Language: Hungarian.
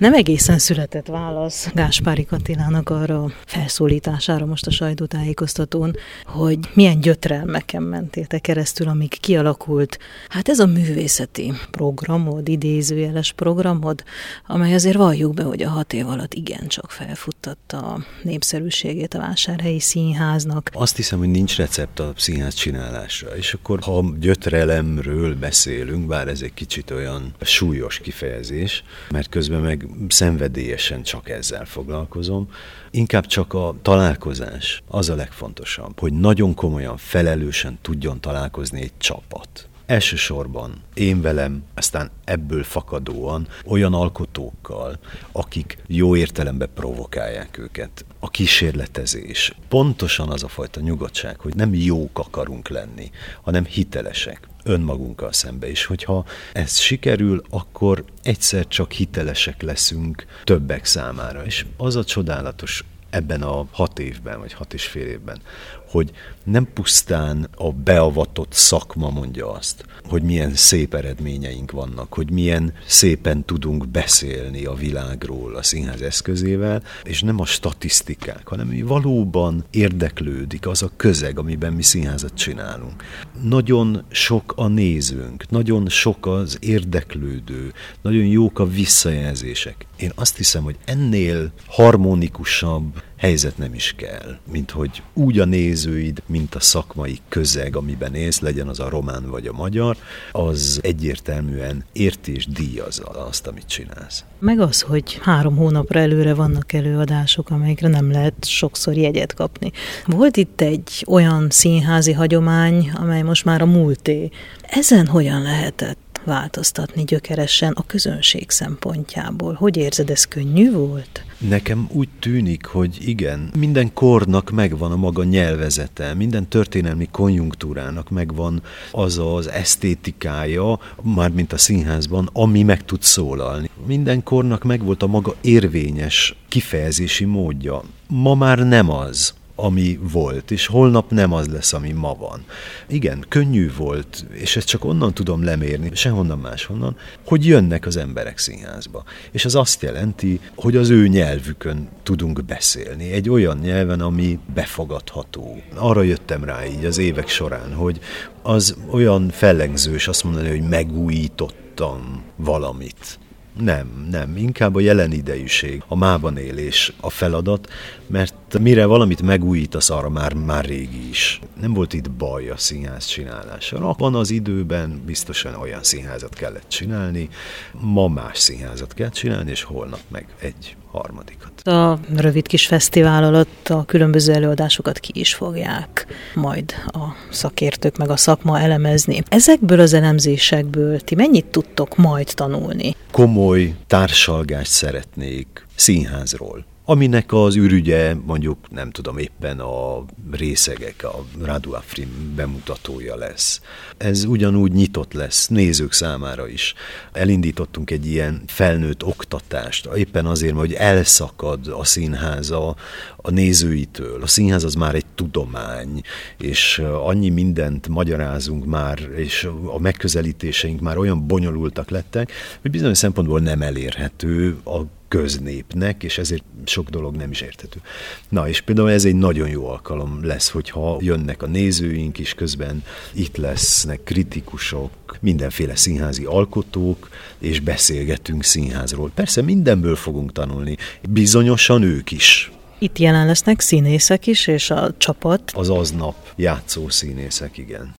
Nem egészen született válasz Gáspári Attilának arra a felszólítására most a sajtótájékoztatón, hogy milyen gyötrelmeken mentél te keresztül, amíg kialakult, hát ez a művészeti programod, idézőjeles programod, amely azért valljuk be, hogy a 6 év alatt igencsak felfuttatta a népszerűségét a Vásárhelyi Színháznak. Azt hiszem, hogy nincs recept a színház csinálásra, és akkor ha gyötrelemről beszélünk, bár ez egy kicsit olyan súlyos kifejezés, mert közben meg szenvedélyesen csak ezzel foglalkozom. Inkább csak a találkozás az a legfontosabb, hogy nagyon komolyan, felelősen tudjon találkozni egy csapat. Elsősorban én velem, aztán ebből fakadóan olyan alkotókkal, akik jó értelemben provokálják őket. A kísérletezés. Pontosan az a fajta nyugodtság, hogy nem jók akarunk lenni, hanem hitelesek önmagunkkal szembe is. Hogyha ez sikerül, akkor egyszer csak hitelesek leszünk többek számára. És az a csodálatos ebben a 6 évben, vagy 6,5 évben, hogy nem pusztán a beavatott szakma mondja azt, hogy milyen szép eredményeink vannak, hogy milyen szépen tudunk beszélni a világról a színház eszközével, és nem a statisztikák, hanem valóban érdeklődik az a közeg, amiben mi színházat csinálunk. Nagyon sok a nézőnk, nagyon sok az érdeklődő, nagyon jók a visszajelzések. Én azt hiszem, hogy ennél harmonikusabb helyzet nem is kell, mint hogy úgy a nézőid, mint a szakmai közeg, amiben élsz, legyen az a román vagy a magyar, az egyértelműen érti és díjazza azt, amit csinálsz. Meg az, hogy 3 hónapra előre vannak előadások, amelyekre nem lehet sokszor jegyet kapni. Volt itt egy olyan színházi hagyomány, amely most már a múlté. Ezen hogyan lehetett változtatni gyökeresen a közönség szempontjából? Hogy érzed, ez könnyű volt? Nekem úgy tűnik, hogy igen, minden kornak megvan a maga nyelvezete, minden történelmi konjunktúrának megvan az az esztétikája, mármint a színházban, ami meg tud szólalni. Minden kornak megvolt a maga érvényes kifejezési módja. Ma már nem az, ami volt, és holnap nem az lesz, ami ma van. Igen, könnyű volt, és ezt csak onnan tudom lemérni, sehonnan máshonnan, hogy jönnek az emberek színházba. És az azt jelenti, hogy az ő nyelvükön tudunk beszélni, egy olyan nyelven, ami befogadható. Arra jöttem rá így az évek során, hogy az olyan fellengzős azt mondani, hogy megújítottam valamit. Nem, inkább a jelen idejűség, a mában élés a feladat, mert mire valamit megújítasz, arra már régi is. Nem volt itt baj a színház csinálása. Abban az időben biztosan olyan színházat kellett csinálni, ma más színházat kell csinálni, és holnap meg egy harmadikat. A rövid kis fesztivál alatt a különböző előadásokat ki is fogják majd a szakértők meg a szakma elemezni. Ezekből az elemzésekből ti mennyit tudtok majd tanulni? Komoly társalgást szeretnék színházról, aminek az ürügye mondjuk, nem tudom, éppen a Részegek, a Radu Afrim bemutatója lesz. Ez ugyanúgy nyitott lesz nézők számára is. Elindítottunk egy ilyen felnőtt oktatást, éppen azért, hogy elszakad a színház a nézőitől. A színház az már egy tudomány, és annyi mindent magyarázunk már, és a megközelítéseink már olyan bonyolultak lettek, hogy bizonyos szempontból nem elérhető a köznépnek, és ezért sok dolog nem is érthető. Na, és például ez egy nagyon jó alkalom lesz, hogyha jönnek a nézőink is, közben itt lesznek kritikusok, mindenféle színházi alkotók, és beszélgetünk színházról. Persze mindenből fogunk tanulni, bizonyosan ők is. Itt jelen lesznek színészek is, és a csapat. Az aznap játszó színészek, igen.